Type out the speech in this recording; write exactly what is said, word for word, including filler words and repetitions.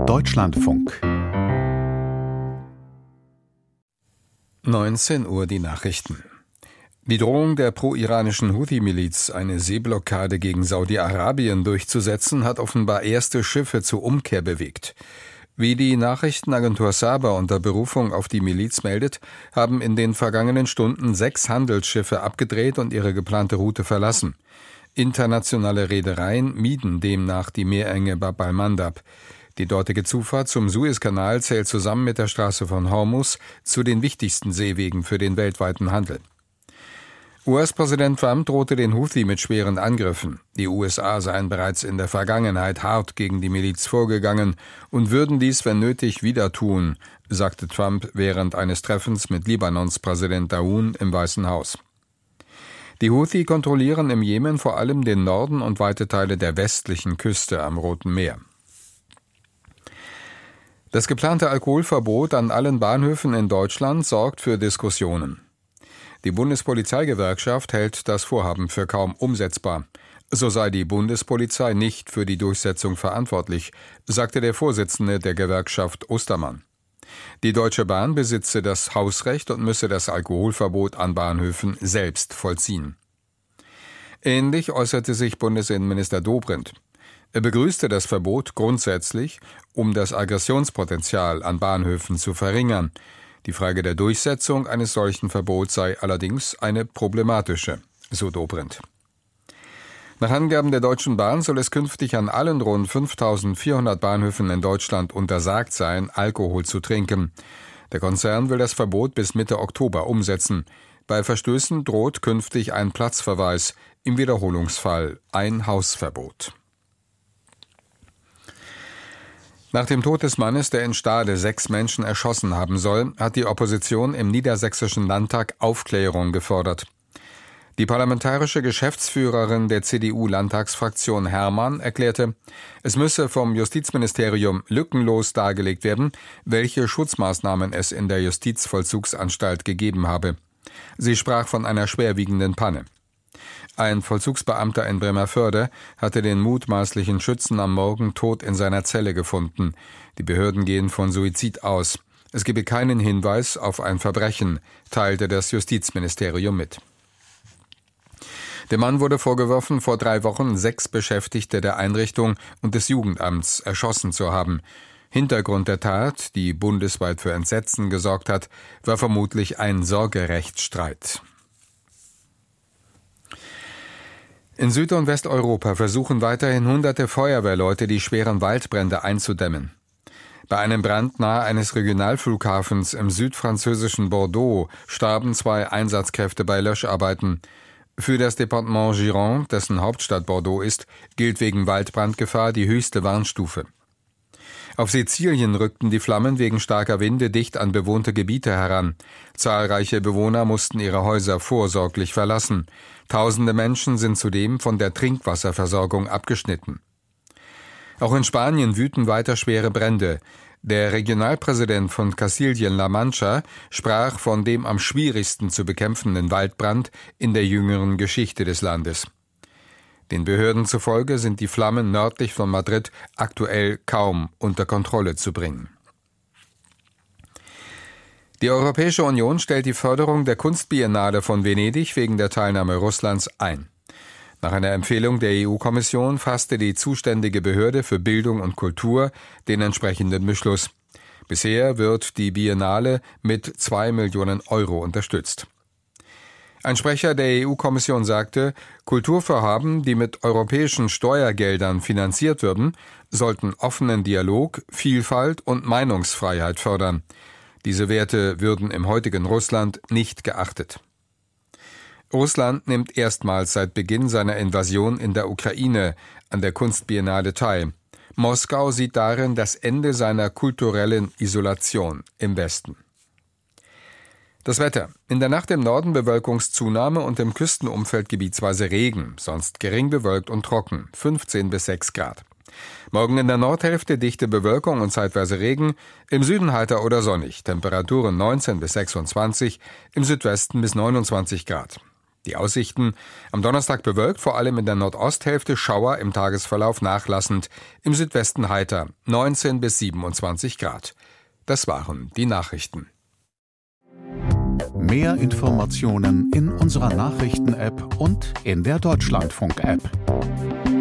Deutschlandfunk. neunzehn Uhr die Nachrichten. Die Drohung der pro-iranischen Houthi-Miliz, eine Seeblockade gegen Saudi-Arabien durchzusetzen, hat offenbar erste Schiffe zur Umkehr bewegt. Wie die Nachrichtenagentur Saba unter Berufung auf die Miliz meldet, haben in den vergangenen Stunden sechs Handelsschiffe abgedreht und ihre geplante Route verlassen. Internationale Reedereien mieden demnach die Meerenge Bab al-Mandab. Die dortige Zufahrt zum Suezkanal zählt zusammen mit der Straße von Hormuz zu den wichtigsten Seewegen für den weltweiten Handel. U S-Präsident Trump drohte den Houthi mit schweren Angriffen. Die U S A seien bereits in der Vergangenheit hart gegen die Miliz vorgegangen und würden dies, wenn nötig, wieder tun, sagte Trump während eines Treffens mit Libanons Präsident Aoun im Weißen Haus. Die Houthi kontrollieren im Jemen vor allem den Norden und weite Teile der westlichen Küste am Roten Meer. Das geplante Alkoholverbot an allen Bahnhöfen in Deutschland sorgt für Diskussionen. Die Bundespolizeigewerkschaft hält das Vorhaben für kaum umsetzbar. So sei die Bundespolizei nicht für die Durchsetzung verantwortlich, sagte der Vorsitzende der Gewerkschaft Ostermann. Die Deutsche Bahn besitze das Hausrecht und müsse das Alkoholverbot an Bahnhöfen selbst vollziehen. Ähnlich äußerte sich Bundesinnenminister Dobrindt. Er begrüßte das Verbot grundsätzlich, um das Aggressionspotenzial an Bahnhöfen zu verringern. Die Frage der Durchsetzung eines solchen Verbots sei allerdings eine problematische, so Dobrindt. Nach Angaben der Deutschen Bahn soll es künftig an allen rund fünftausendvierhundert Bahnhöfen in Deutschland untersagt sein, Alkohol zu trinken. Der Konzern will das Verbot bis Mitte Oktober umsetzen. Bei Verstößen droht künftig ein Platzverweis, im Wiederholungsfall ein Hausverbot. Nach dem Tod des Mannes, der in Stade sechs Menschen erschossen haben soll, hat die Opposition im Niedersächsischen Landtag Aufklärung gefordert. Die parlamentarische Geschäftsführerin der C D U-Landtagsfraktion Herrmann erklärte, es müsse vom Justizministerium lückenlos dargelegt werden, welche Schutzmaßnahmen es in der Justizvollzugsanstalt gegeben habe. Sie sprach von einer schwerwiegenden Panne. Ein Vollzugsbeamter in Bremervörde hatte den mutmaßlichen Schützen am Morgen tot in seiner Zelle gefunden. Die Behörden gehen von Suizid aus. Es gebe keinen Hinweis auf ein Verbrechen, teilte das Justizministerium mit. Dem Mann wurde vorgeworfen, vor drei Wochen sechs Beschäftigte der Einrichtung und des Jugendamts erschossen zu haben. Hintergrund der Tat, die bundesweit für Entsetzen gesorgt hat, war vermutlich ein Sorgerechtsstreit. In Süd- und Westeuropa versuchen weiterhin hunderte Feuerwehrleute, die schweren Waldbrände einzudämmen. Bei einem Brand nahe eines Regionalflughafens im südfranzösischen Bordeaux starben zwei Einsatzkräfte bei Löscharbeiten. Für das Departement Gironde, dessen Hauptstadt Bordeaux ist, gilt wegen Waldbrandgefahr die höchste Warnstufe. Auf Sizilien rückten die Flammen wegen starker Winde dicht an bewohnte Gebiete heran. Zahlreiche Bewohner mussten ihre Häuser vorsorglich verlassen. Tausende Menschen sind zudem von der Trinkwasserversorgung abgeschnitten. Auch in Spanien wüten weiter schwere Brände. Der Regionalpräsident von Kastilien-La Mancha sprach von dem am schwierigsten zu bekämpfenden Waldbrand in der jüngeren Geschichte des Landes. Den Behörden zufolge sind die Flammen nördlich von Madrid aktuell kaum unter Kontrolle zu bringen. Die Europäische Union stellt die Förderung der Kunstbiennale von Venedig wegen der Teilnahme Russlands ein. Nach einer Empfehlung der E U-Kommission fasste die zuständige Behörde für Bildung und Kultur den entsprechenden Beschluss. Bisher wird die Biennale mit zwei Millionen Euro unterstützt. Ein Sprecher der E U-Kommission sagte, Kulturvorhaben, die mit europäischen Steuergeldern finanziert würden, sollten offenen Dialog, Vielfalt und Meinungsfreiheit fördern. Diese Werte würden im heutigen Russland nicht geachtet. Russland nimmt erstmals seit Beginn seiner Invasion in der Ukraine an der Kunstbiennale teil. Moskau sieht darin das Ende seiner kulturellen Isolation im Westen. Das Wetter. In der Nacht im Norden Bewölkungszunahme und im Küstenumfeld gebietsweise Regen, sonst gering bewölkt und trocken, fünfzehn bis sechs Grad. Morgen in der Nordhälfte dichte Bewölkung und zeitweise Regen, im Süden heiter oder sonnig, Temperaturen neunzehn bis sechsundzwanzig, im Südwesten bis neunundzwanzig Grad. Die Aussichten: am Donnerstag bewölkt, vor allem in der Nordosthälfte Schauer, im Tagesverlauf nachlassend, im Südwesten heiter, neunzehn bis siebenundzwanzig Grad. Das waren die Nachrichten. Mehr Informationen in unserer Nachrichten-App und in der Deutschlandfunk-App.